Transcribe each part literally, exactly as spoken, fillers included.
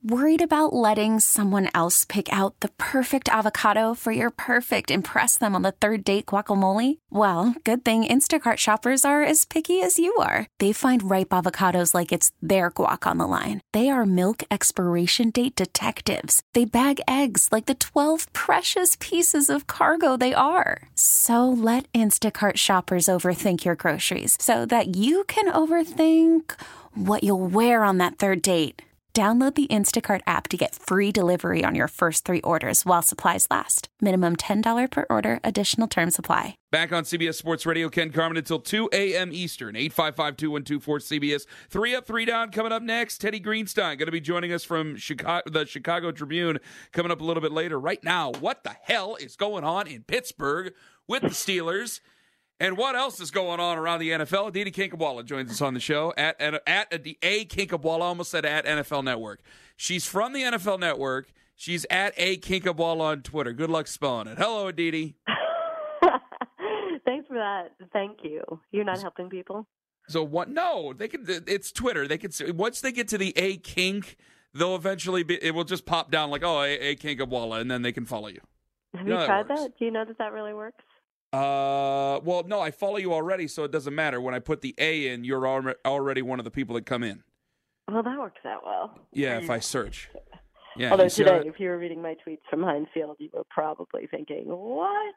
Worried about letting someone else pick out the perfect avocado for your perfect impress them on the third date guacamole? Well, good thing Instacart shoppers are as picky as you are. They find ripe avocados like it's their guac on the line. They are milk expiration date detectives. They bag eggs like the twelve precious pieces of cargo they are. So let Instacart shoppers overthink your groceries so that you can overthink what you'll wear on that third date. Download the Instacart app to get free delivery on your first three orders while supplies last. Minimum ten dollars per order. Additional terms apply. Back on C B S Sports Radio, Ken Carman until two a.m. Eastern. eight five five, two one two, four C B S. Three up, three down. Coming up next, Teddy Greenstein going to be joining us from Chicago, the Chicago Tribune coming up a little bit later. Right now, what the hell is going on in Pittsburgh with the Steelers? And what else is going on around the N F L? Aditi Kinkhabwala joins us on the show at at, at the A Kinkhabwala, almost said at N F L Network. She's from the N F L Network. She's at A Kinkhabwala on Twitter. Good luck spelling it. Hello, Aditi. Thanks for that. Thank you. You're not helping people? So what? No, they can. It's Twitter. They can. Once they get to the A Kink, they'll eventually be. It will just pop down like, oh, A, A Kinkhabwala, and then they can follow you. Have you you know tried that, that? Do you know that that really works? Uh, well, no, I follow you already, so it doesn't matter. When I put the A in, you're al- already one of the people that come in. Well, that works out well. Yeah, if I search. Yeah. Although today, how... if you were reading my tweets from Heinz Field, you were probably thinking, what?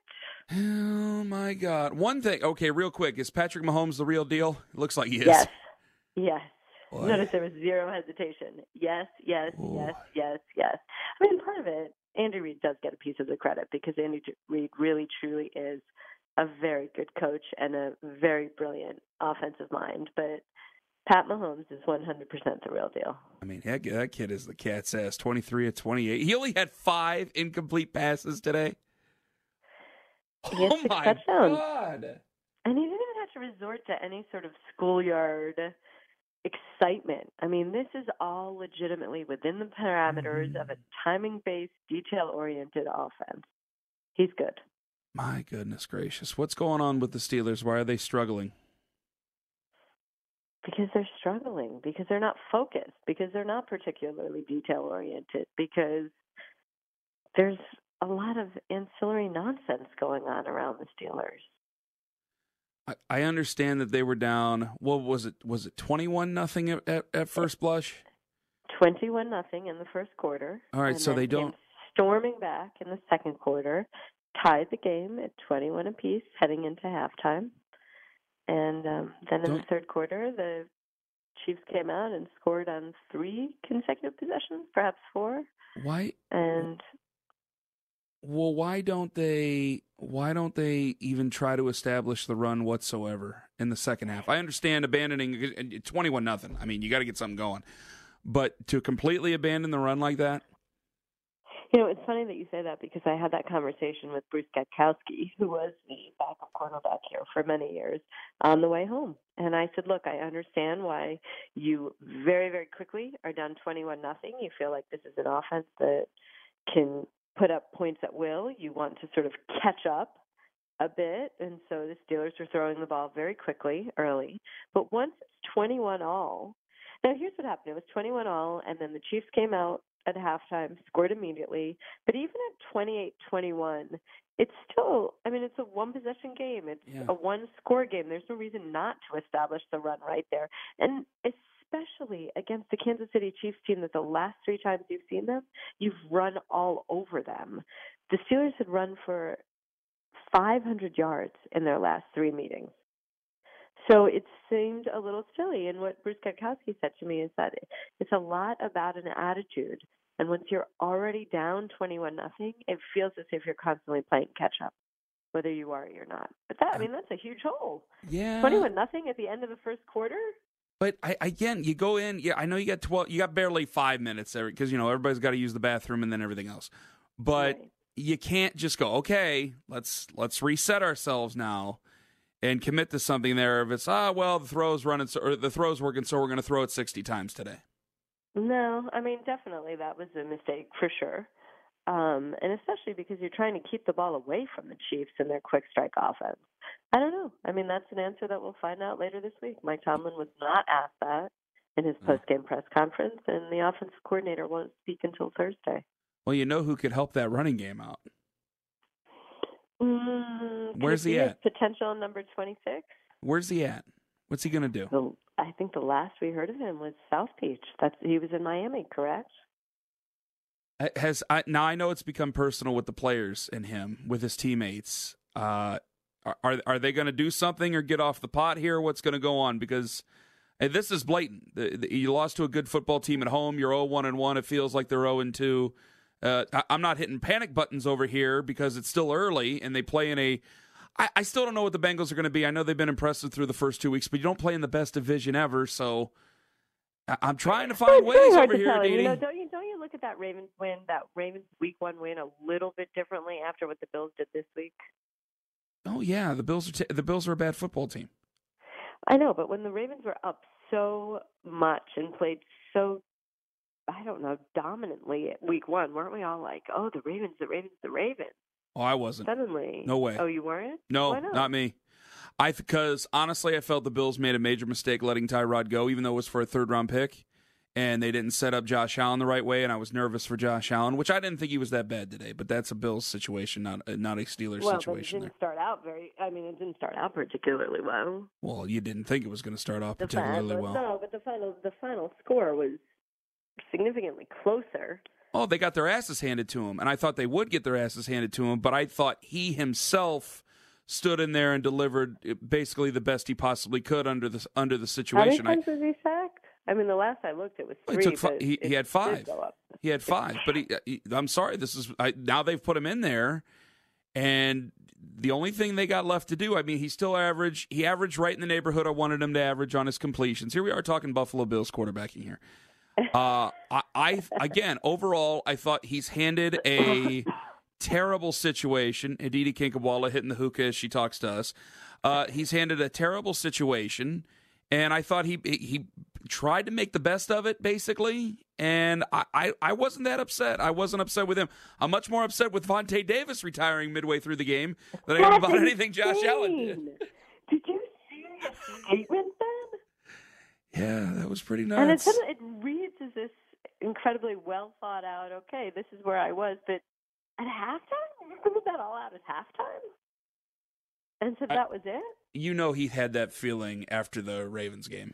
Oh, my God. One thing. Okay, real quick. Is Patrick Mahomes the real deal? It looks like he is. Yes. Yes. What? Notice there was zero hesitation. Yes, yes, Ooh. yes, yes, yes. I mean, part of it, Andy Reid does get a piece of the credit because Andy Reid really, truly is a very good coach and a very brilliant offensive mind. But Pat Mahomes is one hundred percent the real deal. I mean, that, that kid is the cat's ass, twenty-three of twenty-eight. He only had five incomplete passes today. He has oh, six my touchdowns. God. And he didn't even have to resort to any sort of schoolyard excitement. I mean, this is all legitimately within the parameters mm-hmm. of a timing-based, detail-oriented offense. He's good. My goodness gracious. What's going on with the Steelers? Why are they struggling? Because they're struggling, because they're not focused, because they're not particularly detail-oriented, because there's a lot of ancillary nonsense going on around the Steelers. I, I understand that they were down, what was it, was it twenty-one nothing at, at, at first blush? twenty-one nothing in the first quarter. All right, so they don't... Storming back in the second quarter, tied the game at twenty-one apiece heading into halftime. And um, then in don't... the third quarter, the Chiefs came out and scored on three consecutive possessions, perhaps four. Why? And well, why don't they? Why don't they even try to establish the run whatsoever in the second half? I understand abandoning twenty-one nothing. I mean, you got to get something going, but to completely abandon the run like that. You know, it's funny that you say that because I had that conversation with Bruce Gatkowski, who was the backup quarterback here for many years, on the way home. And I said, look, I understand why you very, very quickly are down twenty-one nothing. You feel like this is an offense that can put up points at will. You want to sort of catch up a bit. And so the Steelers were throwing the ball very quickly early. But once it's twenty-one all, now here's what happened. It was twenty-one all, and then the Chiefs came out at halftime, scored immediately. But even at twenty-eight twenty-one, it's still, I mean, it's a one-possession game. It's yeah. a one-score game. There's no reason not to establish the run right there. And especially against the Kansas City Chiefs team that the last three times you've seen them, you've run all over them. The Steelers had run for five hundred yards in their last three meetings. So it seemed a little silly. And what Bruce Gatkowski said to me is that it's a lot about an attitude. And once you're already down twenty-one nothing, it feels as if you're constantly playing catch up, whether you are or you're not. But that, I mean, that's a huge hole. Yeah. twenty-one nothing at the end of the first quarter. But I, again, you go in. Yeah, I know you got twelve. You got barely five minutes there because you know everybody's got to use the bathroom and then everything else. But Right. you can't just go, okay, let's let's reset ourselves now and commit to something there. If it's ah well, the throw's running, so, or the throw's working, so we're going to throw it sixty times today. No, I mean, definitely that was a mistake for sure. Um, and especially because you're trying to keep the ball away from the Chiefs and their quick strike offense. I don't know. I mean, that's an answer that we'll find out later this week. Mike Tomlin was not asked that. in his post-game press conference, and the offensive coordinator won't speak until Thursday. Well, you know who could help that running game out? Mm, Where's he at? Potential number twenty-six. Where's he at? What's he going to do? The, I think the last we heard of him was South Beach. That's he was in Miami, correct? Has I, now I know it's become personal with the players and him, with his teammates. Uh, are are they going to do something or get off the pot here? What's going to go on? Because hey, this is blatant. The, the, you lost to a good football team at home. You're oh one and one. It feels like they're oh and two. Uh, I, I'm not hitting panic buttons over here because it's still early and they play in a. I, I still don't know what the Bengals are going to be. I know they've been impressive through the first two weeks, but you don't play in the best division ever. So I, I'm trying to find ways over here, Dee Dee. You know, don't you don't you look at that Ravens win, that Ravens Week One win, a little bit differently after what the Bills did this week? Oh yeah, the Bills are t- the Bills are a bad football team. I know, but when the Ravens were up so much and played so, I don't know, dominantly at Week One, weren't we all like, "Oh, the Ravens, the Ravens, the Ravens"? Oh, I wasn't. Suddenly, no way. Oh, you weren't? No, Why not? not me. I because honestly, I felt the Bills made a major mistake letting Tyrod go, even though it was for a third round pick, and they didn't set up Josh Allen the right way, and I was nervous for Josh Allen, which I didn't think he was that bad today. But that's a Bills situation, not not a Steelers well, situation. Well, it didn't there. start out very. I mean, it didn't start out particularly well. Well, you didn't think it was going to start off The particularly final, well. No, but the final the final score was significantly closer. Oh, they got their asses handed to him, and I thought they would get their asses handed to him, but I thought he himself stood in there and delivered basically the best he possibly could under the under the situation. How many times was he sacked? I mean, the last I looked, it was three. He, took fi- but he, he had five. Go up. He had five, but he, he, I'm sorry. This is I, now they've put him in there, and the only thing they got left to do. I mean, he still averaged. He averaged right in the neighborhood I wanted him to average on his completions. Here we are talking Buffalo Bills quarterbacking here. Uh, I, I again overall, I thought he's handed a terrible situation. Aditi Kinkhabwala hitting the hookah as she talks to us. Uh, he's handed a terrible situation, and I thought he he tried to make the best of it, basically. And I, I, I wasn't that upset. I wasn't upset with him. I'm much more upset with Vontae Davis retiring midway through the game than I am about anything Josh Allen did. Did you see his statement then? Yeah, that was pretty nuts. And it's, it reads as this incredibly well thought out, okay, this is where I was, but at halftime? You figured that all out at halftime? And so I, that was it? You know he had that feeling after the Ravens game.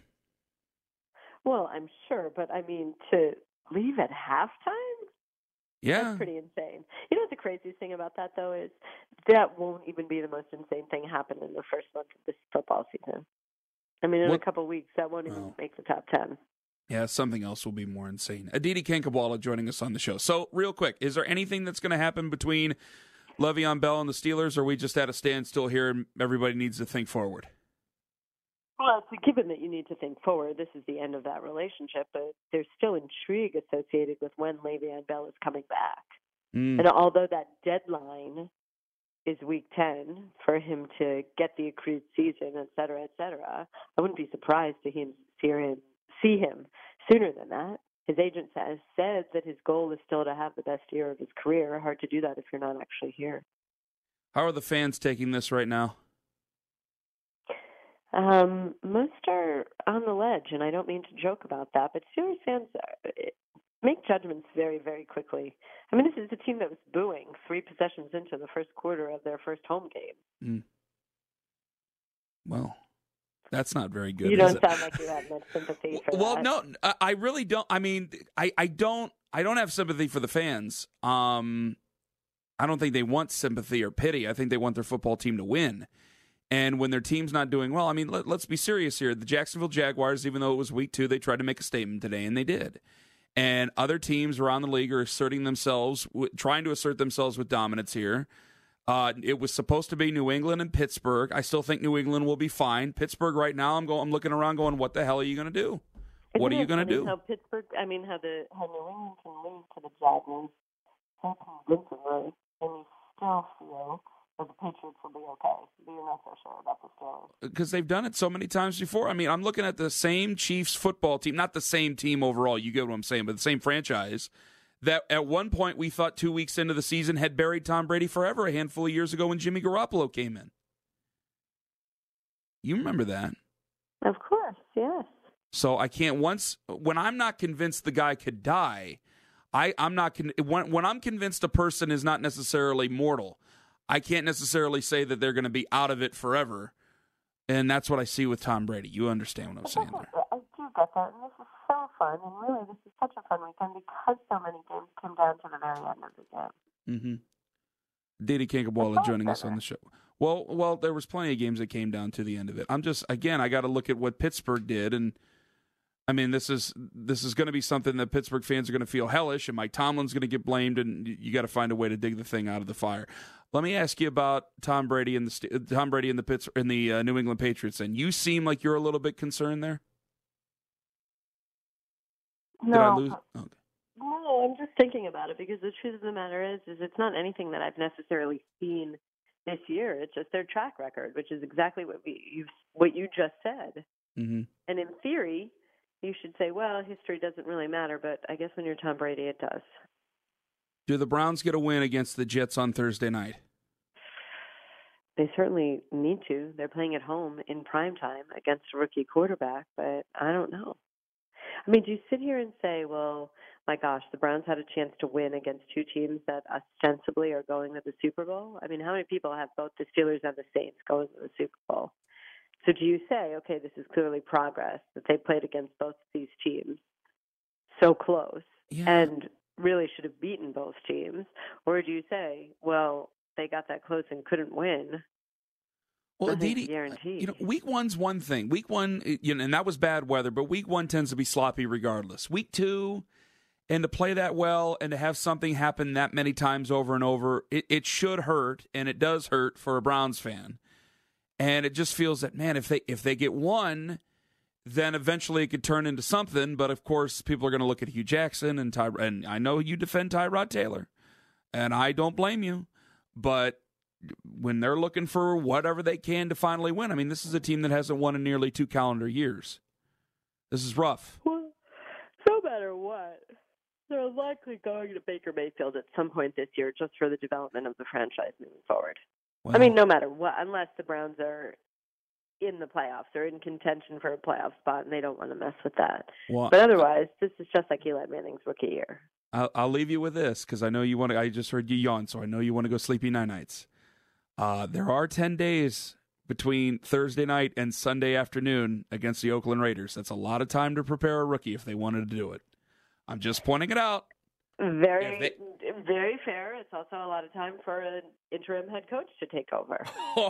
Well, I'm sure, but I mean, to leave at halftime? Yeah. That's pretty insane. You know what the craziest thing about that, though, is that won't even be the most insane thing happen in the first month of this football season. I mean, in what? a couple of weeks, that won't even Oh. make the top ten. Yeah, something else will be more insane. Aditi Kinkhabwala joining us on the show. So, real quick, is there anything that's going to happen between Le'Veon Bell and the Steelers, or are we just at a standstill here and everybody needs to think forward? Well, it's given that you need to think forward, this is the end of that relationship, but there's still intrigue associated with when Le'Veon Bell is coming back. Mm. And although that deadline is week ten for him to get the accrued season, et cetera, et cetera, I wouldn't be surprised to him, see him, see him sooner than that. His agent has said that his goal is still to have the best year of his career. Hard to do that if you're not actually here. How are the fans taking this right now? Um, most are on the ledge, and I don't mean to joke about that, but Steelers fans are, make judgments very, very quickly. I mean, this is a team that was booing three possessions into the first quarter of their first home game. Mm. Well, that's not very good. You don't is it? sound like you have much sympathy for well, that. no, I really don't. I mean, I, I don't. I don't have sympathy for the fans. Um, I don't think they want sympathy or pity. I think they want their football team to win. And when their team's not doing well, I mean, let, let's be serious here. The Jacksonville Jaguars, even though it was week two, they tried to make a statement today, and they did. And other teams around the league are asserting themselves, trying to assert themselves with dominance here. Uh, it was supposed to be New England and Pittsburgh. I still think New England will be fine. Pittsburgh right now, I'm going. I'm looking around, going, "What the hell are you going to do? Isn't What are you going to do?" How Pittsburgh? I mean, how the how New England can lose to the Jaguars so convincingly, and you still feel that the Patriots will be okay. But you're not so sure about the Steelers because they've done it so many times before. I mean, I'm looking at the same Chiefs football team, not the same team overall. You get what I'm saying, but the same franchise. That at one point we thought two weeks into the season had buried Tom Brady forever a handful of years ago when Jimmy Garoppolo came in. You remember that? Of course, yes. So I can't once when I'm not convinced the guy could die. I I'm not con- when when I'm convinced a person is not necessarily mortal. I can't necessarily say that they're going to be out of it forever. And that's what I see with Tom Brady. You understand what I'm saying there. I do get that, and this is so fun, and really this is such a fun weekend because so many games come down to the very end of the game. Mm-hmm. Didi Kinkabwala joining us on the show. Well, well, there was plenty of games that came down to the end of it. I'm just, again, I got to look at what Pittsburgh did, and I mean, this is this is going to be something that Pittsburgh fans are going to feel hellish, and Mike Tomlin's going to get blamed, and you got to find a way to dig the thing out of the fire. Let me ask you about Tom Brady and the Tom Brady and the Pitts in the uh, New England Patriots. And you seem like you're a little bit concerned there. No, Did I lose? Okay. No, I'm just thinking about it because the truth of the matter is, is it's not anything that I've necessarily seen this year. It's just their track record, which is exactly what we you what you just said. Mm-hmm. And in theory, you should say, well, history doesn't really matter, but I guess when you're Tom Brady, it does. Do the Browns get a win against the Jets on Thursday night? They certainly need to. They're playing at home in prime time against a rookie quarterback, but I don't know. I mean, do you sit here and say, well, my gosh, the Browns had a chance to win against two teams that ostensibly are going to the Super Bowl? I mean, how many people have both the Steelers and the Saints going to the Super Bowl? So do you say, okay, this is clearly progress, that they played against both of these teams so close Yeah. and really should have beaten both teams? Or do you say, well, they got that close and couldn't win? Well, Nothing's Didi, guaranteed. you know, week one's one thing. Week one, you know, and that was bad weather, but week one tends to be sloppy regardless. Week two, and to play that well and to have something happen that many times over and over, it, it should hurt, and it does hurt for a Browns fan. And it just feels that, man, if they if they get one, then eventually it could turn into something. But, of course, people are going to look at Hugh Jackson, and, Ty- and I know you defend Tyrod Taylor, and I don't blame you. But when they're looking for whatever they can to finally win, I mean, this is a team that hasn't won in nearly two calendar years. This is rough. Well, no matter what, they're likely going to Baker Mayfield at some point this year just for the development of the franchise moving forward. Well, I mean, no matter what, unless the Browns are in the playoffs or in contention for a playoff spot, and they don't want to mess with that. well, But otherwise, this is just like Eli Manning's rookie year. I'll, I'll leave you with this because I know you want to. I just heard you yawn, so I know you want to go sleepy night nights. Uh, there are ten days between Thursday night and Sunday afternoon against the Oakland Raiders. That's a lot of time to prepare a rookie if they wanted to do it. I'm just pointing it out. Very, they... very fair. It's also a lot of time for an interim head coach to take over.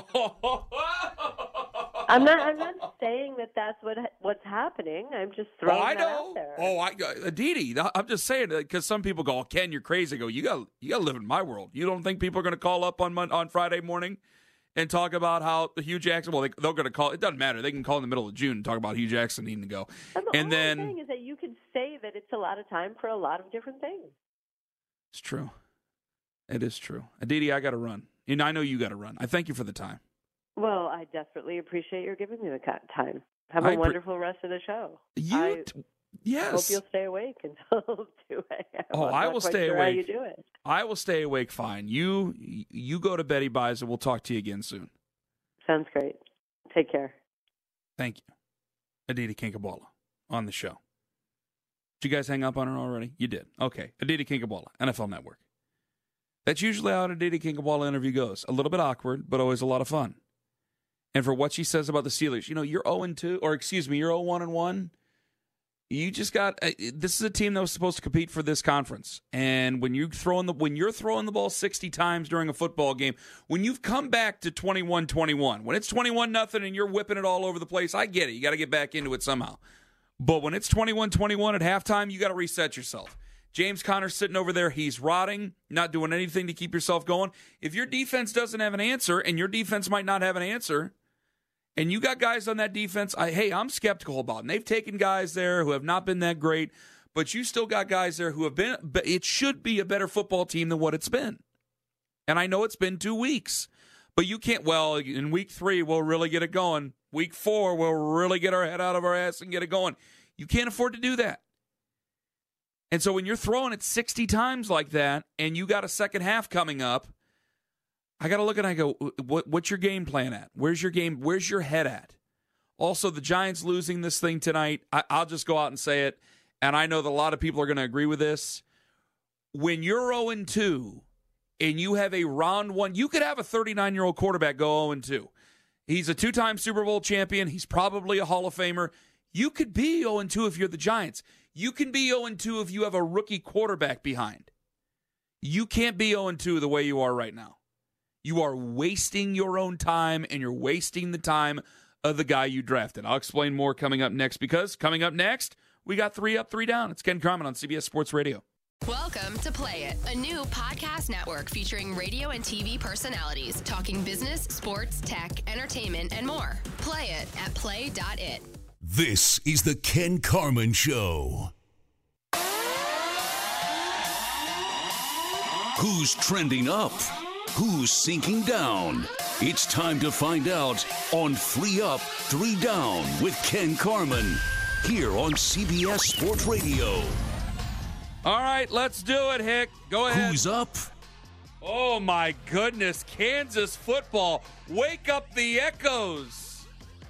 I'm not. I'm not saying that that's what what's happening. I'm just throwing oh, I that know. out there. Oh, I, Aditi, I'm just saying because some people go, oh, "Ken, you're crazy." I go, you got, you got to live in my world. You don't think people are going to call up on Monday, on Friday morning and talk about how Hugh Jackson? Well, they, they're going to call. It doesn't matter. They can call in the middle of June and talk about Hugh Jackson needing to go. And, the and only then thing is that you could say that it's a lot of time for a lot of different things. It's true. It is true. Aditi, I got to run. And I know you got to run. I thank you for the time. Well, I desperately appreciate your giving me the time. Have a I pre- wonderful rest of the show. You, I t- yes. hope you'll stay awake until two a.m. Oh, I'm I not will quite stay sure awake. How you do it? I will stay awake fine. You, you go to Betty Buys, and we'll talk to you again soon. Sounds great. Take care. Thank you. Aditi Kinkabwala on the show. Did you guys hang up on her already? You did. Okay. Aditi Kinkabwala, N F L Network. That's usually how an Aditi Kinkabwala interview goes. A little bit awkward, but always a lot of fun. And for what she says about the Steelers, you know, you're oh and two, or excuse me, you're oh one and one. You just got uh, this is a team that was supposed to compete for this conference. And when you throwing the when you're throwing the ball sixty times during a football game, when you've come back to twenty-one twenty-one, when it's twenty-one nothing and you're whipping it all over the place, I get it. You got to get back into it somehow. But when it's twenty-one twenty-one at halftime, you got to reset yourself. James Conner's sitting over there. He's rotting, not doing anything to keep yourself going. If your defense doesn't have an answer, and your defense might not have an answer, and you got guys on that defense, I, hey, I'm skeptical about. And they've taken guys there who have not been that great, but you still got guys there who have been, it should be a better football team than what it's been. And I know it's been two weeks, but you can't, well, in week three, we'll really get it going. Week four, we'll really get our head out of our ass and get it going. You can't afford to do that. And so when you're throwing it sixty times like that and you got a second half coming up, I got to look and I go, what, what's your game plan at? Where's your game? Where's your head at? Also, the Giants losing this thing tonight, I, I'll just go out and say it, and I know that a lot of people are going to agree with this. When you're oh and two and you have a round one, you could have a thirty-nine-year-old quarterback go oh and two. He's a two-time Super Bowl champion. He's probably a Hall of Famer. You could be oh and two if you're the Giants. You can be oh and two if you have a rookie quarterback behind. You can't be oh and two the way you are right now. You are wasting your own time, and you're wasting the time of the guy you drafted. I'll explain more coming up next, because coming up next, we got three up, three down. It's Ken Carman on C B S Sports Radio. Welcome to Play It, a new podcast network featuring radio and T V personalities talking business, sports, tech, entertainment, and more. Play it at play dot it. This is the Ken Carman Show. Who's trending up? Who's sinking down? It's time to find out on Three Up, Three Down with Ken Carman here on C B S Sports Radio. All right, let's do it, Hick. Go ahead. Who's up? Oh, my goodness. Kansas football. Wake up the echoes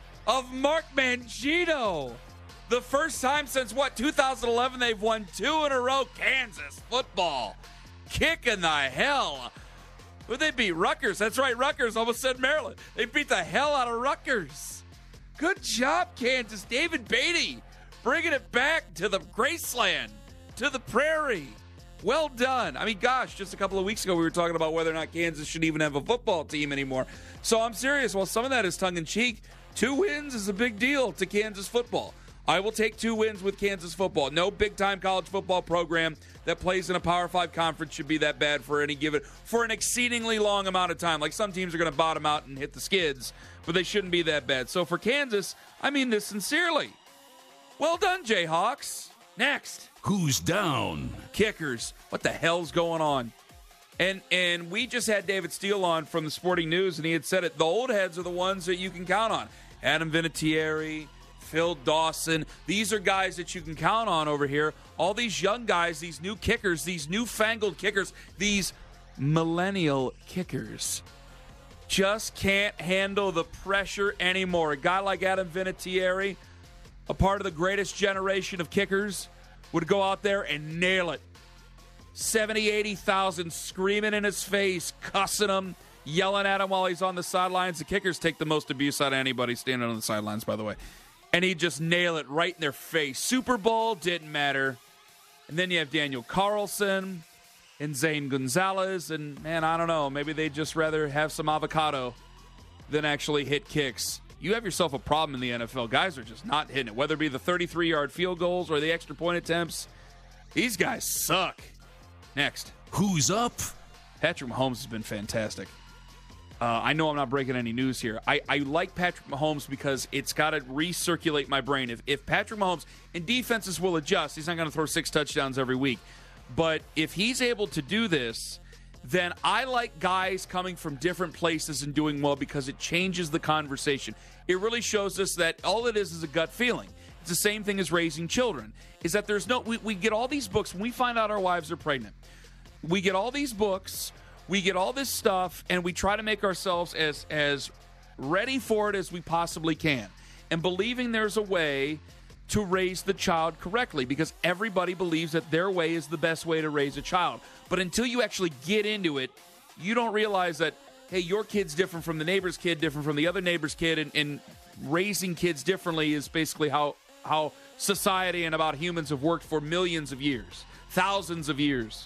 of Mark Mangino. The first time since, what, two thousand eleven they've won two in a row. Kansas football. Kicking the hell. Would they beat Rutgers? That's right, Rutgers. Almost said Maryland. They beat the hell out of Rutgers. Good job, Kansas. David Beatty bringing it back to the Graceland, to the Prairie. Well done. I mean, gosh, just a couple of weeks ago we were talking about whether or not Kansas should even have a football team anymore. So I'm serious. While some of that is tongue-in-cheek, two wins is a big deal to Kansas football. I will take two wins with Kansas football. No big-time college football program that plays in a Power Five conference should be that bad for any given, for an exceedingly long amount of time. Like, some teams are going to bottom out and hit the skids, but they shouldn't be that bad. So for Kansas, I mean this sincerely. Well done, Jayhawks. Next. Who's down? Kickers. What the hell's going on? And and we just had David Steele on from the Sporting News, and he had said it. The old heads are the ones that you can count on. Adam Vinatieri, Phil Dawson. These are guys that you can count on over here. All these young guys, these new kickers, these newfangled kickers, these millennial kickers just can't handle the pressure anymore. A guy like Adam Vinatieri, a part of the greatest generation of kickers, would go out there and nail it. seventy, eighty thousand screaming in his face, cussing him, yelling at him while he's on the sidelines. The kickers take the most abuse out of anybody standing on the sidelines, by the way. And he'd just nail it right in their face. Super Bowl, didn't matter. And then you have Daniel Carlson and Zane Gonzalez. And, man, I don't know. Maybe they'd just rather have some avocado than actually hit kicks. You have yourself a problem in the N F L. Guys are just not hitting it, whether it be the thirty-three-yard field goals or the extra point attempts. These guys suck. Next. Who's up? Patrick Mahomes has been fantastic. Uh, I know I'm not breaking any news here. I, I like Patrick Mahomes because it's got to recirculate my brain. If, if Patrick Mahomes, and defenses will adjust, he's not going to throw six touchdowns every week. But if he's able to do this, then I like guys coming from different places and doing well because it changes the conversation. It really shows us that all it is is a gut feeling. It's the same thing as raising children, is that there's no, we, we get all these books when we find out our wives are pregnant. We get all these books, we get all this stuff, and we try to make ourselves as, as ready for it as we possibly can. And believing there's a way to raise the child correctly, because everybody believes that their way is the best way to raise a child. But until you actually get into it, you don't realize that, hey, your kid's different from the neighbor's kid, different from the other neighbor's kid, and, and raising kids differently is basically how, how society and about humans have worked for millions of years, thousands of years.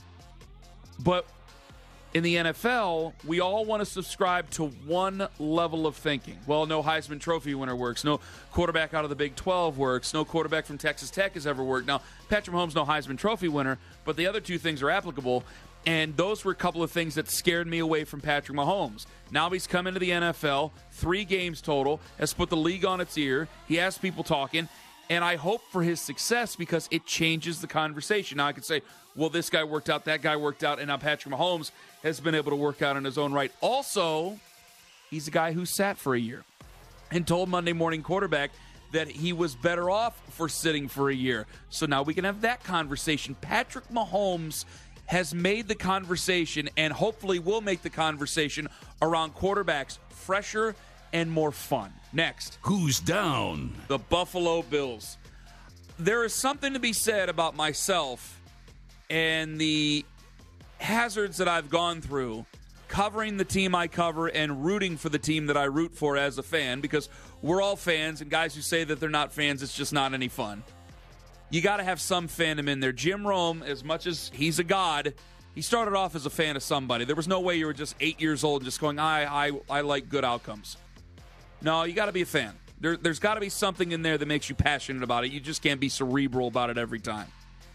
But in the N F L, we all want to subscribe to one level of thinking. Well, no Heisman Trophy winner works. No quarterback out of the Big twelve works. No quarterback from Texas Tech has ever worked. Now, Patrick Mahomes, no Heisman Trophy winner, but the other two things are applicable, and those were a couple of things that scared me away from Patrick Mahomes. Now he's come into the N F L, three games total, has put the league on its ear. He has people talking, and I hope for his success because it changes the conversation. Now I could say, well, this guy worked out, that guy worked out, and now Patrick Mahomes has been able to work out in his own right. Also, he's a guy who sat for a year and told Monday Morning Quarterback that he was better off for sitting for a year. So now we can have that conversation. Patrick Mahomes has made the conversation and hopefully will make the conversation around quarterbacks fresher and more fun. Next. Who's down? The Buffalo Bills. There is something to be said about myself and the hazards that I've gone through covering the team I cover and rooting for the team that I root for as a fan, because we're all fans, and guys who say that they're not fans, it's just not any fun. You got to have some fandom in there. Jim Rome, as much as he's a god, he started off as a fan of somebody. There was no way you were just eight years old and just going, I I, I like good outcomes. No, you got to be a fan. There, there's got to be something in there that makes you passionate about it. You just can't be cerebral about it every time.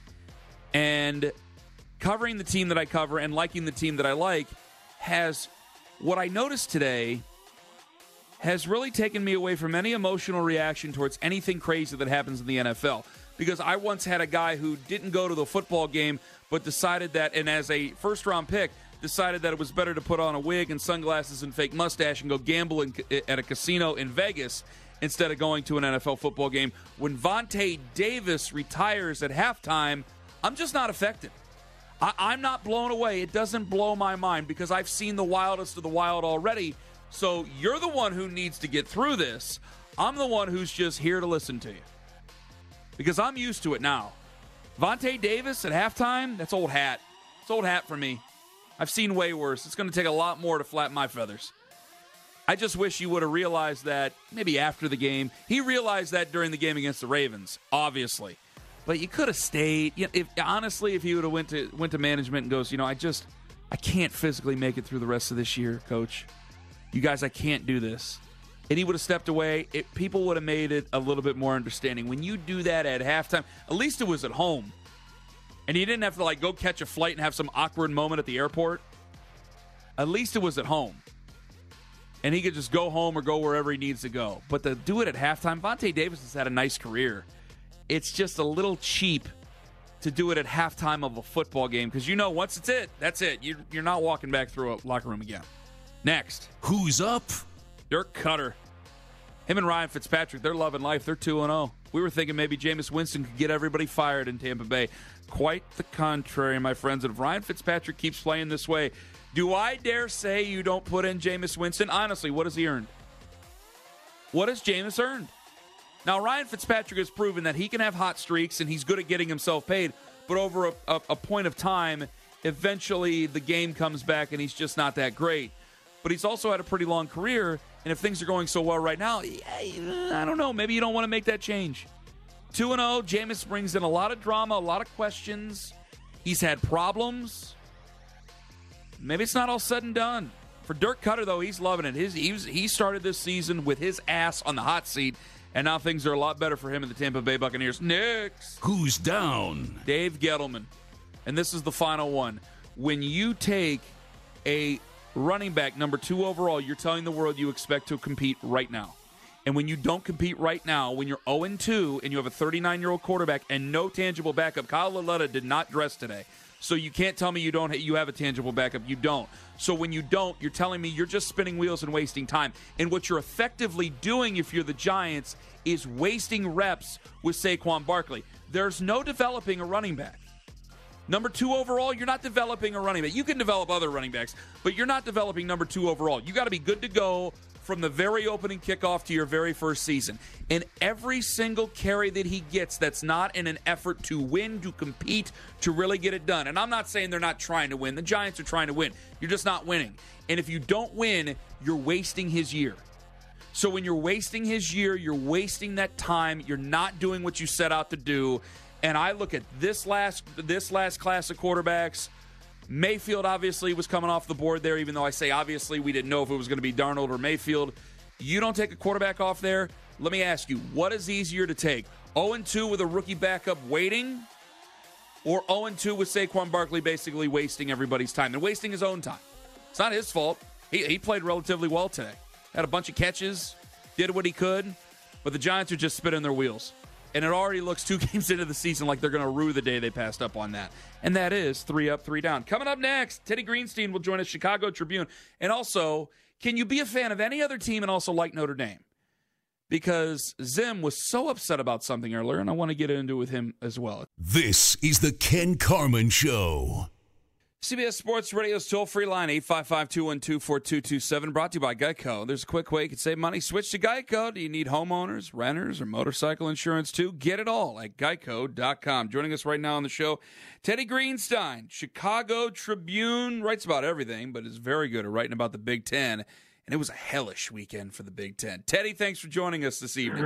And covering the team that I cover and liking the team that I like has, what I noticed today, has really taken me away from any emotional reaction towards anything crazy that happens in the N F L. Because I once had a guy who didn't go to the football game, but decided that, and as a first-round pick, decided that it was better to put on a wig and sunglasses and fake mustache and go gamble in, at a casino in Vegas instead of going to an N F L football game. When Vontae Davis retires at halftime, I'm just not affected. I, I'm not blown away. It doesn't blow my mind because I've seen the wildest of the wild already. So you're the one who needs to get through this. I'm the one who's just here to listen to you because I'm used to it now. Vontae Davis at halftime, that's old hat. It's old hat for me. I've seen way worse. It's going to take a lot more to flatten my feathers. I just wish you would have realized that maybe after the game. He realized that during the game against the Ravens, obviously. But you could have stayed. You know, if, honestly, if he would have went to went to management and goes, you know, I just, I can't physically make it through the rest of this year, Coach. You guys, I can't do this. And he would have stepped away. It, people would have made it a little bit more understanding. When you do that at halftime, at least it was at home. And you didn't have to, like, go catch a flight and have some awkward moment at the airport. At least it was at home. And he could just go home or go wherever he needs to go. But to do it at halftime, Vontae Davis has had a nice career. It's just a little cheap to do it at halftime of a football game because you know once it's it, that's it. You're, you're not walking back through a locker room again. Next. Who's up? Dirk Cutter. Him and Ryan Fitzpatrick, they're loving life. They're two and oh. We were thinking maybe Jameis Winston could get everybody fired in Tampa Bay. Quite the contrary, my friends. And if Ryan Fitzpatrick keeps playing this way, do I dare say you don't put in Jameis Winston? Honestly, what has he earned? What has Jameis earned? Now, Ryan Fitzpatrick has proven that he can have hot streaks and he's good at getting himself paid, but over a, a, a point of time, eventually the game comes back and he's just not that great. But he's also had a pretty long career, and if things are going so well right now, I don't know, maybe you don't want to make that change. two and oh, Jameis brings in a lot of drama, a lot of questions. He's had problems. Maybe it's not all said and done. For Dirk Cutter, though, he's loving it. His, he, was, he started this season with his ass on the hot seat, and now things are a lot better for him and the Tampa Bay Buccaneers. Next. Who's down? Dave Gettleman. And this is the final one. When you take a running back, number two overall, you're telling the world you expect to compete right now. And when you don't compete right now, when you're oh and two and you have a thirty-nine-year-old quarterback and no tangible backup, Kyle Lauletta did not dress today. So you can't tell me you don't. You have a tangible backup. You don't. So when you don't, you're telling me you're just spinning wheels and wasting time. And what you're effectively doing if you're the Giants is wasting reps with Saquon Barkley. There's no developing a running back. Number two overall, you're not developing a running back. You can develop other running backs, but you're not developing number two overall. You got to be good to go from the very opening kickoff to your very first season. And every single carry that he gets that's not in an effort to win, to compete, to really get it done. And I'm not saying they're not trying to win. The Giants are trying to win. You're just not winning. And if you don't win, you're wasting his year. So when you're wasting his year, you're wasting that time. You're not doing what you set out to do. And I look at this last this last class of quarterbacks. Mayfield obviously was coming off the board there, even though I say obviously we didn't know if it was going to be Darnold or Mayfield. You don't take a quarterback off there. Let me ask you, what is easier to take? oh and two with a rookie backup waiting, or oh and two with Saquon Barkley basically wasting everybody's time and wasting his own time? It's not his fault. He, he played relatively well today. Had a bunch of catches, did what he could, but the Giants are just spinning their wheels. And it already looks two games into the season like they're going to rue the day they passed up on that. And that is three up, three down. Coming up next, Teddy Greenstein will join us, Chicago Tribune. And also, can you be a fan of any other team and also like Notre Dame? Because Zim was so upset about something earlier, and I want to get into it with him as well. This is the Ken Carman Show. C B S Sports Radio's toll-free line, eight five five, two one two, four two two seven, brought to you by Geico. There's a quick way you can save money. Switch to Geico. Do you need homeowners, renters, or motorcycle insurance too? Get it all at geico dot com. Joining us right now on the show, Teddy Greenstein, Chicago Tribune, writes about everything, but is very good at writing about the Big Ten. And it was a hellish weekend for the Big Ten. Teddy, thanks for joining us this evening.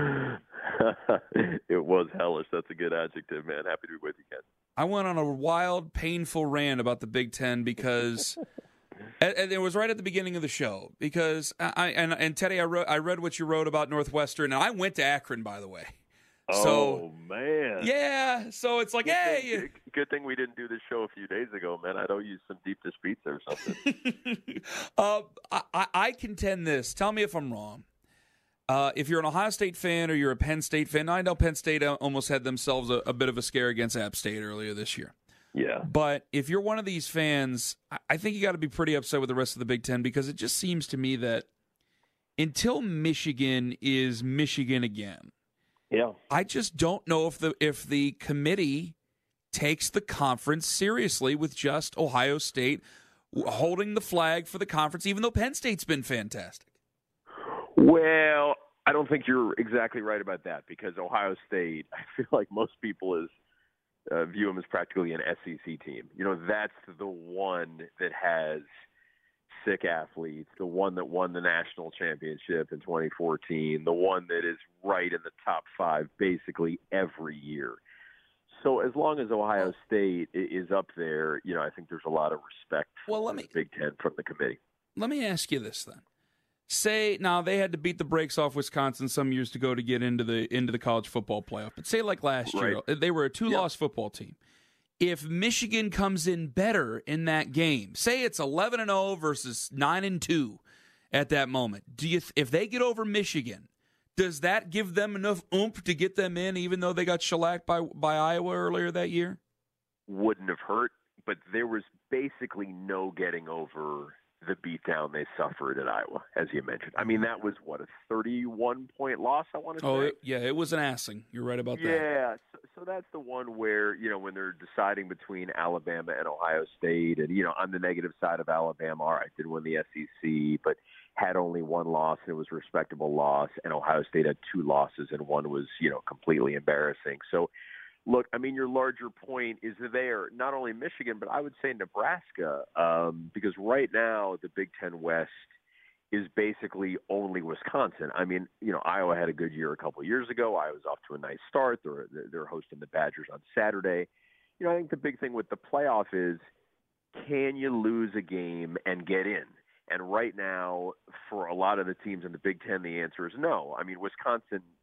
It was hellish. That's a good adjective, man. Happy to be with you, Ken. I went on a wild, painful rant about the Big Ten because, and, and it was right at the beginning of the show. Because I and, and Teddy, I wrote, I read what you wrote about Northwestern, and I went to Akron, by the way. Oh so, man, yeah. So it's like, good hey, thing, good thing we didn't do this show a few days ago, man. I'd owe you some deep dish pizza or something. uh, I, I contend this. Tell me if I'm wrong. Uh, if you're an Ohio State fan or you're a Penn State fan, I know Penn State almost had themselves a, a bit of a scare against App State earlier this year. Yeah. But if you're one of these fans, I think you got to be pretty upset with the rest of the Big Ten because it just seems to me that until Michigan is Michigan again, yeah, I just don't know if the if the committee takes the conference seriously with just Ohio State holding the flag for the conference, even though Penn State's been fantastic. Well, I don't think you're exactly right about that because Ohio State, I feel like most people is uh, view them as practically an S E C team. You know, that's the one that has sick athletes, the one that won the national championship in twenty fourteen, the one that is right in the top five basically every year. So as long as Ohio State is up there, you know, I think there's a lot of respect well, for let me, the Big Ten from the committee. Let me ask you this then. Say now they had to beat the brakes off Wisconsin some years ago to get into the into the college football playoff. But say like last right. year, they were a two-loss yep. football team. If Michigan comes in better in that game, say it's eleven and oh versus nine and two at that moment, do you if they get over Michigan, does that give them enough oomph to get them in even though they got shellacked by by Iowa earlier that year? Wouldn't have hurt, but there was basically no getting over the beatdown they suffered at Iowa, as you mentioned. I mean, that was, what, a thirty-one point loss, I want to oh, say? Oh, yeah, it was an assing. You're right about yeah, that. Yeah, so, so that's the one where, you know, when they're deciding between Alabama and Ohio State, and, you know, on the negative side of Alabama, all right, did win the S E C, but had only one loss, and it was a respectable loss, and Ohio State had two losses, and one was, you know, completely embarrassing. So, look, I mean, your larger point is there, not only Michigan, but I would say Nebraska, um, because right now the Big Ten West is basically only Wisconsin. I mean, you know, Iowa had a good year a couple of years ago. Iowa's off to a nice start. They're, they're hosting the Badgers on Saturday. You know, I think the big thing with the playoff is, can you lose a game and get in? And right now, for a lot of the teams in the Big Ten, the answer is no. I mean, Wisconsin –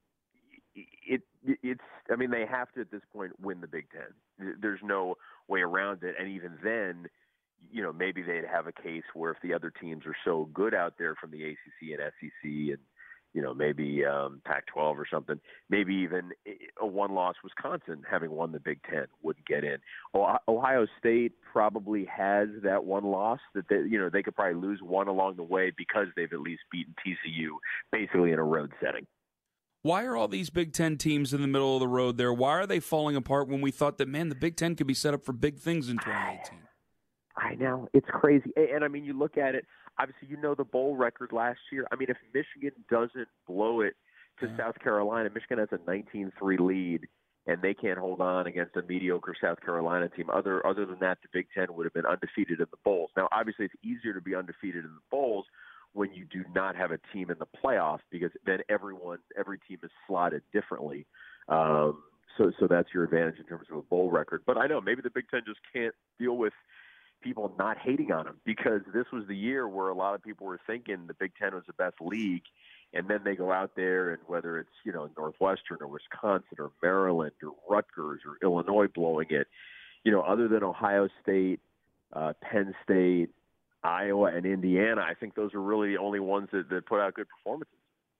It, it it's I mean they have to at this point win the Big Ten. There's no way around it. And even then, you know, maybe they'd have a case where if the other teams are so good out there from the A C C and S E C and, you know, maybe um, Pac twelve or something, maybe even a one-loss Wisconsin having won the Big Ten wouldn't get in. Ohio State probably has that one loss that they, you know, they could probably lose one along the way because they've at least beaten T C U basically in a road setting. Why are all these Big Ten teams in the middle of the road there? Why are they falling apart when we thought that, man, the Big Ten could be set up for big things in twenty eighteen? I know. It's crazy. And, I mean, you look at it, obviously, you know the bowl record last year. I mean, if Michigan doesn't blow it to yeah. South Carolina, Michigan has a nineteen three lead, and they can't hold on against a mediocre South Carolina team. Other other than that, the Big Ten would have been undefeated in the bowls. Now, obviously, it's easier to be undefeated in the bowls when you do not have a team in the playoff, because then everyone, every team is slotted differently. Um, so, so that's your advantage in terms of a bowl record. But I know maybe the Big Ten just can't deal with people not hating on them, because this was the year where a lot of people were thinking the Big Ten was the best league, and then they go out there and whether it's, you know, Northwestern or Wisconsin or Maryland or Rutgers or Illinois blowing it, you know, other than Ohio State, uh, Penn State, Iowa, and Indiana, I think those are really the only ones that, that put out good performances.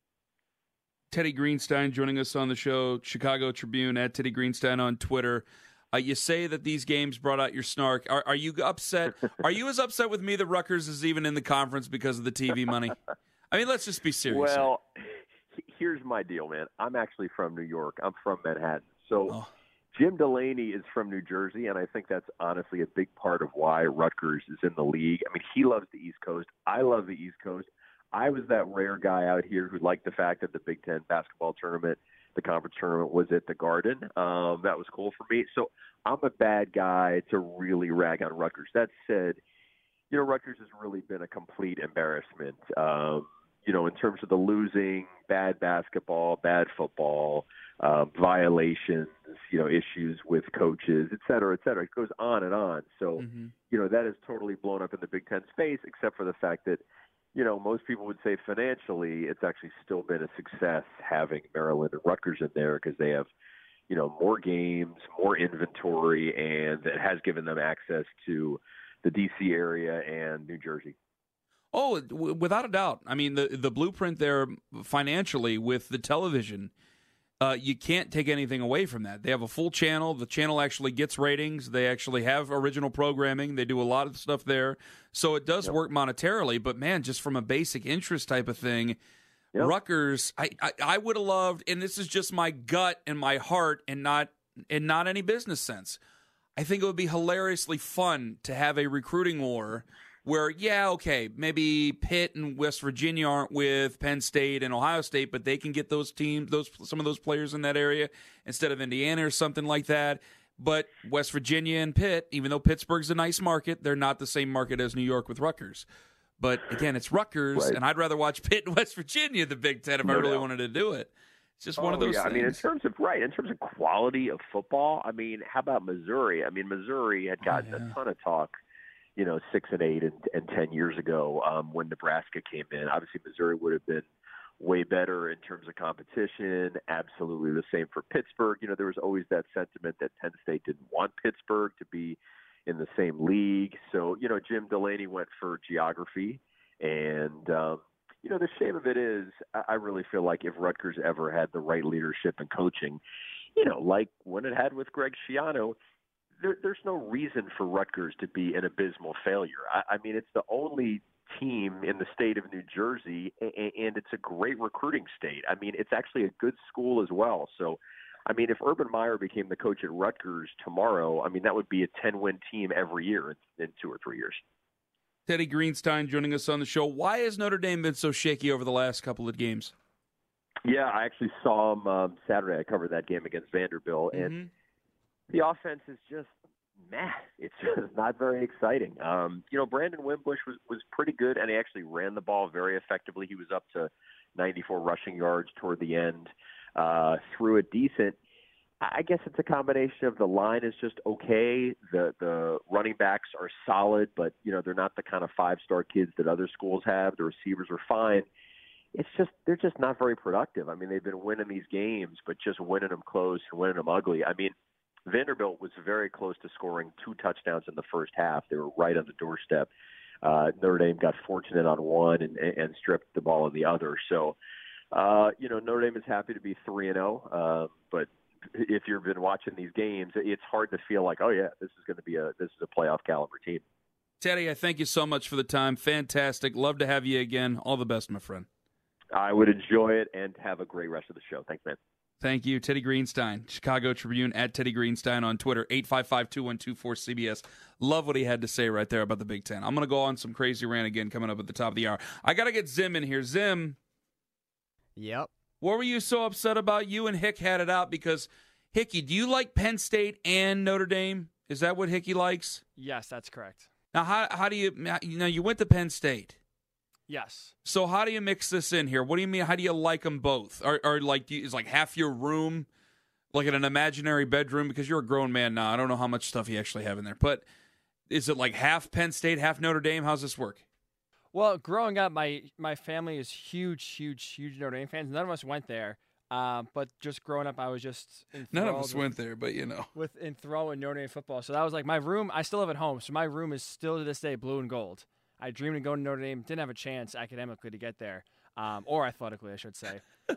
Teddy Greenstein joining us on the show, Chicago Tribune, at Teddy Greenstein on Twitter. Uh, you say that these games brought out your snark. Are, are you upset? Are you as upset with me that Rutgers is even in the conference because of the T V money? I mean, let's just be serious. Well, here. here's my deal, man. I'm actually from New York. I'm from Manhattan. So, oh. Jim Delaney is from New Jersey, and I think that's honestly a big part of why Rutgers is in the league. I mean, he loves the East Coast. I love the East Coast. I was that rare guy out here who liked the fact that the Big Ten basketball tournament, the conference tournament, was at the Garden. Um, that was cool for me. So I'm a bad guy to really rag on Rutgers. That said, you know, Rutgers has really been a complete embarrassment. Um, you know, in terms of the losing, bad basketball, bad football, um, violations, you know, issues with coaches, et cetera, et cetera. It goes on and on. So, mm-hmm. you know, that has totally blown up in the Big Ten's face, except for the fact that, you know, most people would say financially it's actually still been a success having Maryland and Rutgers in there because they have, you know, more games, more inventory, and it has given them access to the D C area and New Jersey. Oh, w- without a doubt. I mean, the the blueprint there financially with the television, uh, you can't take anything away from that. They have a full channel. The channel actually gets ratings. They actually have original programming. They do a lot of stuff there. So it does yep. work monetarily. But, man, just from a basic interest type of thing, yep. Rutgers, I, I, I would have loved, and this is just my gut and my heart and not and not any business sense, I think it would be hilariously fun to have a recruiting war where, yeah, okay, maybe Pitt and West Virginia aren't with Penn State and Ohio State, but they can get those teams, those some of those players in that area instead of Indiana or something like that. But West Virginia and Pitt, even though Pittsburgh's a nice market, they're not the same market as New York with Rutgers. But, again, it's Rutgers, right. and I'd rather watch Pitt and West Virginia the Big Ten if no, I really no. wanted to do it. It's just oh, one of those yeah. things. I mean, in terms of right, in terms of quality of football, I mean, how about Missouri? I mean, Missouri had gotten oh, yeah. a ton of talk, you know, six and eight and, and ten years ago um, when Nebraska came in. Obviously, Missouri would have been way better in terms of competition. Absolutely the same for Pittsburgh. You know, there was always that sentiment that Penn State didn't want Pittsburgh to be in the same league. So, you know, Jim Delaney went for geography. And, um, you know, the shame of it is I really feel like if Rutgers ever had the right leadership and coaching, you know, like when it had with Greg Schiano, there, there's no reason for Rutgers to be an abysmal failure. I, I mean, it's the only team in the state of New Jersey, and, and it's a great recruiting state. I mean, it's actually a good school as well. So, I mean, if Urban Meyer became the coach at Rutgers tomorrow, I mean, that would be a ten-win team every year in, in two or three years. Teddy Greenstein joining us on the show. Why has Notre Dame been so shaky over the last couple of games? Yeah, I actually saw them um, Saturday. I covered that game against Vanderbilt, and mm-hmm. the offense is just meh. It's just not very exciting. Um, you know, Brandon Wimbush was, was pretty good, and he actually ran the ball very effectively. He was up to ninety-four rushing yards toward the end, uh, threw it decent. I guess it's a combination of the line is just okay. The the running backs are solid, but, you know, they're not the kind of five-star kids that other schools have. The receivers are fine. It's just they're just not very productive. I mean, they've been winning these games, but just winning them close and winning them ugly. I mean, Vanderbilt was very close to scoring two touchdowns in the first half. They were right on the doorstep. Uh, Notre Dame got fortunate on one and, and stripped the ball on the other. So, uh, you know, Notre Dame is happy to be three and oh, uh, but if you've been watching these games, it's hard to feel like, oh yeah, this is going to be a this is a playoff caliber team. Teddy, I thank you so much for the time. Fantastic. Love to have you again. All the best, my friend. I would enjoy it and have a great rest of the show. Thanks, man. Thank you, Teddy Greenstein, Chicago Tribune, at Teddy Greenstein on Twitter, eight five five, two one two four, C B S. Love what he had to say right there about the Big Ten. I'm going to go on some crazy rant again coming up at the top of the hour. I got to get Zim in here. Zim. Yep. What were you so upset about? You and Hick had it out because, Hickey, do you like Penn State and Notre Dame? Is that what Hickey likes? Yes, that's correct. Now, how how do you – you know, you went to Penn State. Yes. So how do you mix this in here? What do you mean? How do you like them both? Or, or like, do you, is like half your room like in an imaginary bedroom? Because you're a grown man now. I don't know how much stuff you actually have in there. But is it like half Penn State, half Notre Dame? How's this work? Well, growing up, my, my family is huge, huge, huge Notre Dame fans. None of us went there. Um, but just growing up, I was just none of us with, went there, but you know, with enthralled in Notre Dame football. So that was like my room. I still live at home, so my room is still to this day blue and gold. I dreamed of going to Notre Dame. Didn't have a chance academically to get there, um, or athletically, I should say.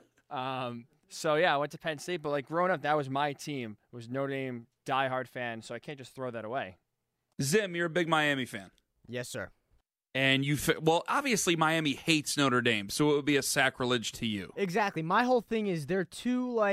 um, so yeah, I went to Penn State. But like growing up, that was my team. It was Notre Dame diehard fan. So I can't just throw that away. Zim, you're a big Miami fan. Yes, sir. And you, well, obviously Miami hates Notre Dame, so it would be a sacrilege to you. Exactly. My whole thing is they're too, like,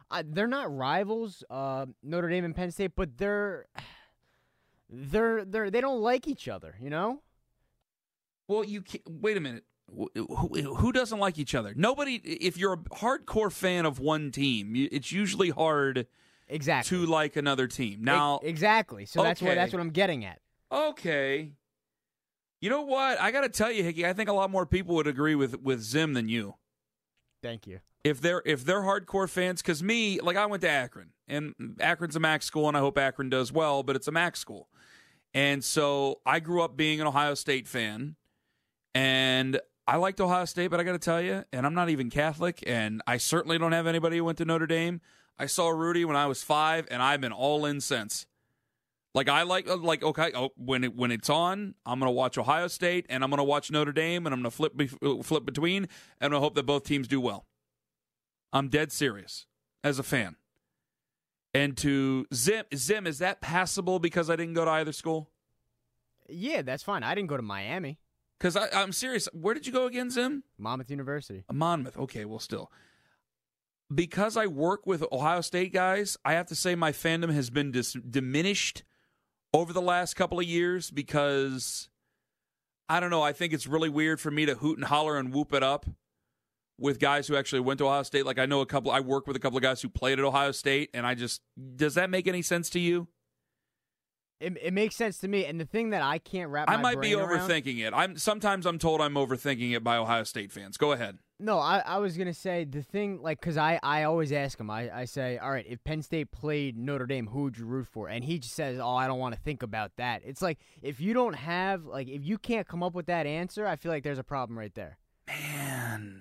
Uh, they're not rivals, uh, Notre Dame and Penn State, but they're they're they're they don't like each other, you know? Well, you can't, wait a minute. Who, who doesn't like each other? Nobody. If you're a hardcore fan of one team, you, it's usually hard exactly to like another team. Now, e- exactly. So that's okay. what that's what I'm getting at. Okay. You know what? I got to tell you, Hickey, I think a lot more people would agree with, with Zim than you. Thank you. If they're if they're hardcore fans, because me, like I went to Akron, and Akron's a MAC school, and I hope Akron does well, but it's a MAC school. And so I grew up being an Ohio State fan, and I liked Ohio State, but I got to tell you, and I'm not even Catholic, and I certainly don't have anybody who went to Notre Dame. I saw Rudy when I was five, and I've been all in since. Like I like like okay, oh, when it when it's on, I'm gonna watch Ohio State, and I'm gonna watch Notre Dame, and I'm gonna flip be, flip between, and I hope that both teams do well. I'm dead serious as a fan. And to Zim, Zim, is that passable because I didn't go to either school? Yeah, that's fine. I didn't go to Miami. Because I'm serious. Where did you go again, Zim? Monmouth University. Monmouth. Okay, well, still. Because I work with Ohio State guys, I have to say my fandom has been dis- diminished over the last couple of years because, I don't know, I think it's really weird for me to hoot and holler and whoop it up with guys who actually went to Ohio State. Like I know a couple, I work with a couple of guys who played at Ohio State, and I just, does that make any sense to you? It, it makes sense to me, and the thing that I can't wrap my I might brain be around, overthinking it. I'm sometimes I'm told I'm overthinking it by Ohio State fans. Go ahead. No, I, I was gonna say the thing, like, cause I, I always ask him. I, I say, all right, if Penn State played Notre Dame, who would you root for? And he just says, oh, I don't want to think about that. It's like if you don't have, like, if you can't come up with that answer, I feel like there's a problem right there. Man.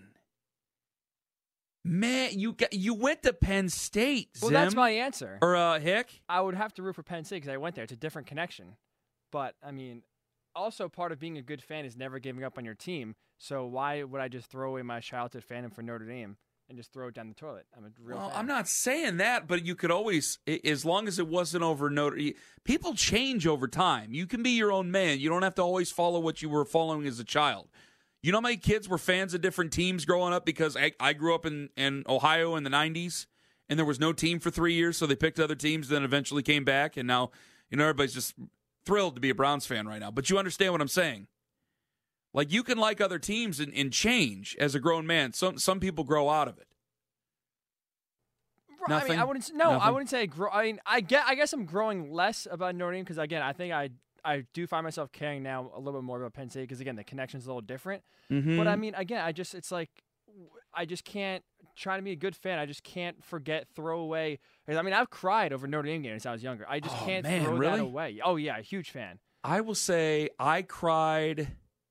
Man, you got, you went to Penn State, Well, Zim. that's my answer. Or uh, Hick? I would have to root for Penn State because I went there. It's a different connection. But, I mean, also part of being a good fan is never giving up on your team. So why would I just throw away my childhood fandom for Notre Dame and just throw it down the toilet? I'm a real Well, fan. I'm not saying that, but you could always, as long as it wasn't over Notre Dame. People change over time. You can be your own man. You don't have to always follow what you were following as a child. You know how many kids were fans of different teams growing up because I, I grew up in, in Ohio in the nineties, and there was no team for three years, so they picked other teams, then eventually came back, and now, you know, everybody's just thrilled to be a Browns fan right now. But you understand what I'm saying. Like, you can like other teams and, and change as a grown man. Some some people grow out of it. I mean, I wouldn't. No, Nothing? I wouldn't say. Grow, I mean, I get. I guess I'm growing less about Notre Dame because again, I think I I do find myself caring now a little bit more about Penn State because again, the connection's a little different. Mm-hmm. But I mean, again, I just it's like I just can't try to be a good fan. I just can't forget throw away. I mean, I've cried over Notre Dame games since I was younger. I just Oh, can't man, throw really? that away. Oh yeah, huge fan. I will say I cried.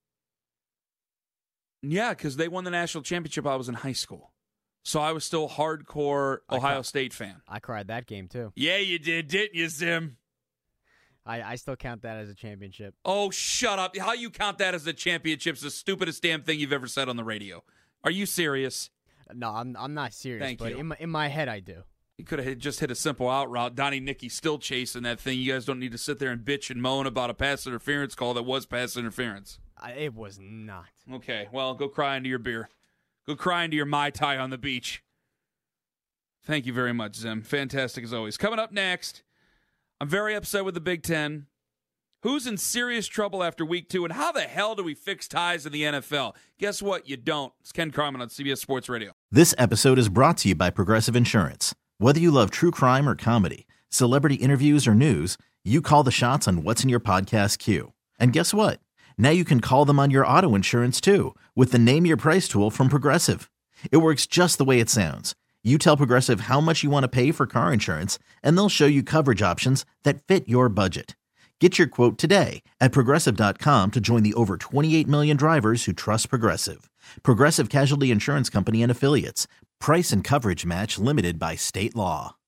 Yeah, because they won the national championship. I was in high school. So I was still a hardcore I Ohio cried. State fan. I cried that game too. Yeah, you did, didn't you, Zim? I, I still count that as a championship. Oh, shut up. How you count that as a championship is the stupidest damn thing you've ever said on the radio. Are you serious? No, I'm I'm not serious. Thank but you. in my in my head, I do. You could have just hit a simple out route. Donnie Nicky still chasing that thing. You guys don't need to sit there and bitch and moan about a pass interference call that was pass interference. I, it was not. Okay, well, go cry into your beer. Go cry into your Mai Tai on the beach. Thank you very much, Zim. Fantastic as always. Coming up next, I'm very upset with the Big Ten. Who's in serious trouble after week two, and how the hell do we fix ties in the N F L? Guess what? You don't. It's Ken Carman on C B S Sports Radio. This episode is brought to you by Progressive Insurance. Whether you love true crime or comedy, celebrity interviews or news, you call the shots on what's in your podcast queue. And guess what? Now you can call them on your auto insurance too with the Name Your Price tool from Progressive. It works just the way it sounds. You tell Progressive how much you want to pay for car insurance, and they'll show you coverage options that fit your budget. Get your quote today at Progressive dot com to join the over twenty-eight million drivers who trust Progressive. Progressive Casualty Insurance Company and Affiliates. Price and coverage match limited by state law.